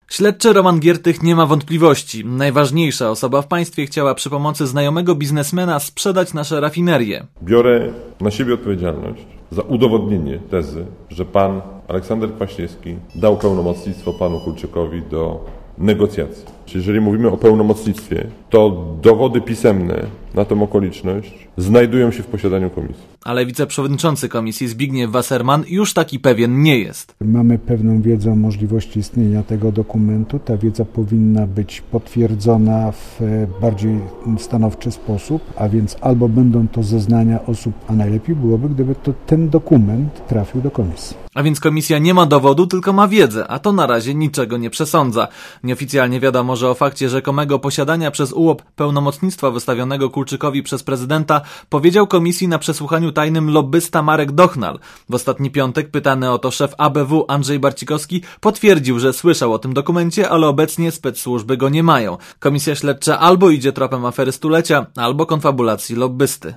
Śledczy Roman Giertych nie ma wątpliwości. Najważniejsza osoba w państwie chciała przy pomocy znajomego biznesmena sprzedać nasze rafinerie. Biorę na siebie odpowiedzialność za udowodnienie tezy, że pan Aleksander Kwaśniewski dał pełnomocnictwo panu Kulczykowi do negocjacji. Czyli jeżeli mówimy o pełnomocnictwie, to dowody pisemne na tę okoliczność znajdują się w posiadaniu komisji. Ale wiceprzewodniczący komisji Zbigniew Wasserman już taki pewien nie jest. Mamy pewną wiedzę o możliwości istnienia tego dokumentu. Ta wiedza powinna być potwierdzona w bardziej stanowczy sposób, a więc albo będą to zeznania osób, a najlepiej byłoby, gdyby ten dokument trafił do komisji. A więc komisja nie ma dowodu, tylko ma wiedzę, a to na razie niczego nie przesądza. Nieoficjalnie wiadomo, że o fakcie rzekomego posiadania przez UOP pełnomocnictwa wystawionego Kulczykowi przez prezydenta powiedział komisji na przesłuchaniu tajnym lobbysta Marek Dochnal. W ostatni piątek pytany o to szef ABW Andrzej Barcikowski potwierdził, że słyszał o tym dokumencie, ale obecnie specsłużby go nie mają. Komisja śledcza albo idzie tropem afery stulecia, albo konfabulacji lobbysty.